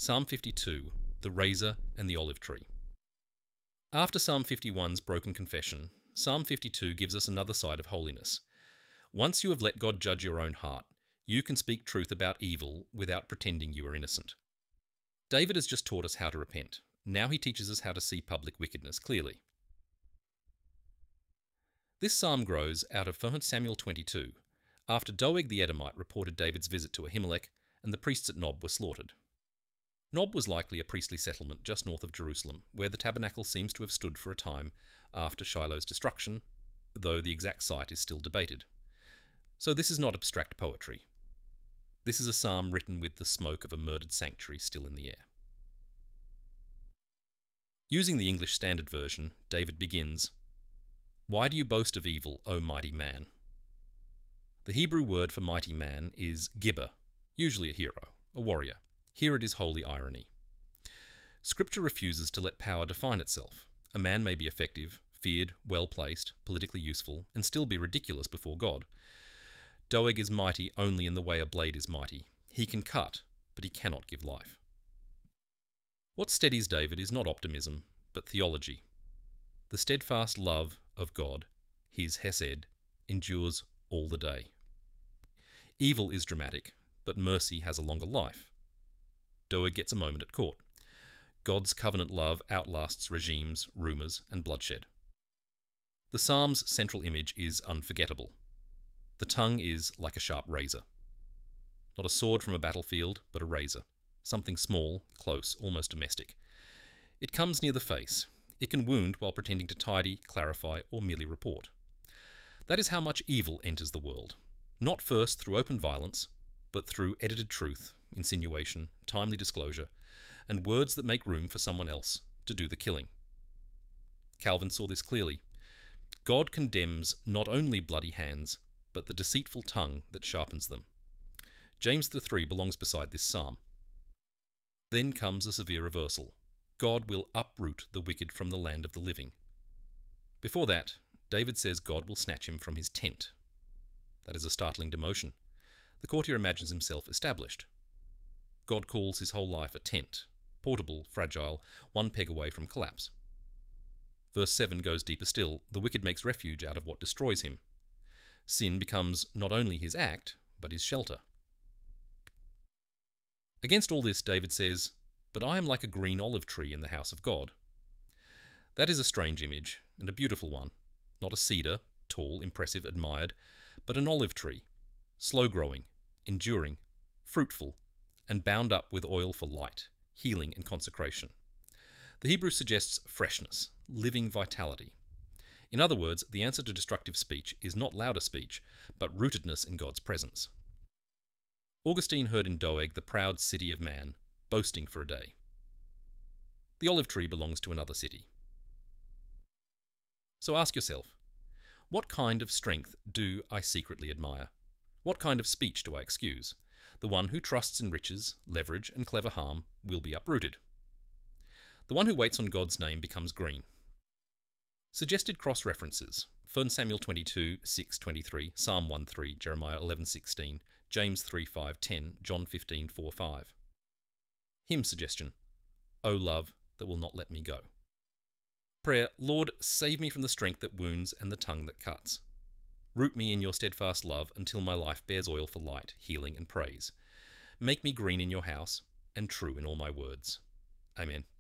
Psalm 52, the razor and the olive tree. After Psalm 51's broken confession, Psalm 52 gives us another side of holiness. Once you have let God judge your own heart, you can speak truth about evil without pretending you are innocent. David has just taught us how to repent. Now he teaches us how to see public wickedness clearly. This psalm grows out of 1 Samuel 22, after Doeg the Edomite reported David's visit to Ahimelech and the priests at Nob were slaughtered. Nob was likely a priestly settlement just north of Jerusalem, where the tabernacle seems to have stood for a time after Shiloh's destruction, though the exact site is still debated. So this is not abstract poetry. This is a psalm written with the smoke of a murdered sanctuary still in the air. Using the English Standard Version, David begins, "Why do you boast of evil, O mighty man?" The Hebrew word for mighty man is gibber, usually a hero, a warrior. Here it is holy irony. Scripture refuses to let power define itself. A man may be effective, feared, well-placed, politically useful, and still be ridiculous before God. Doeg is mighty only in the way a blade is mighty. He can cut, but he cannot give life. What steadies David is not optimism, but theology. The steadfast love of God, his hesed, endures all the day. Evil is dramatic, but mercy has a longer life. Doeg gets a moment at court. God's covenant love outlasts regimes, rumours, and bloodshed. The psalm's central image is unforgettable. The tongue is like a sharp razor. Not a sword from a battlefield, but a razor. Something small, close, almost domestic. It comes near the face. It can wound while pretending to tidy, clarify, or merely report. That is how much evil enters the world. Not first through open violence, but through edited truth, insinuation, timely disclosure, and words that make room for someone else to do the killing. Calvin saw this clearly. God condemns not only bloody hands, but the deceitful tongue that sharpens them. James the 3 belongs beside this psalm. Then comes a severe reversal. God will uproot the wicked from the land of the living. Before that, David says God will snatch him from his tent. That is a startling demotion. The courtier imagines himself established. God calls his whole life a tent, portable, fragile, one peg away from collapse. Verse 7 goes deeper still. The wicked makes refuge out of what destroys him. Sin becomes not only his act, but his shelter. Against all this, David says, "But I am like a green olive tree in the house of God." That is a strange image, and a beautiful one. Not a cedar, tall, impressive, admired, but an olive tree, slow-growing, enduring, fruitful, and bound up with oil for light, healing, and consecration. The Hebrew suggests freshness, living vitality. In other words, the answer to destructive speech is not louder speech, but rootedness in God's presence. Augustine heard in Doeg the proud city of man, boasting for a day. The olive tree belongs to another city. So ask yourself, what kind of strength do I secretly admire? What kind of speech do I excuse? The one who trusts in riches, leverage, and clever harm will be uprooted. The one who waits on God's name becomes green. Suggested cross-references: 1 Samuel 22, 6:23, Psalm 1:3, Jeremiah 11:16, James 3:5-10, John 15:4-5. Hymn suggestion: O love that will not let me go. Prayer: Lord, save me from the strength that wounds and the tongue that cuts. Root me in your steadfast love until my life bears oil for light, healing, and praise. Make me green in your house and true in all my words. Amen.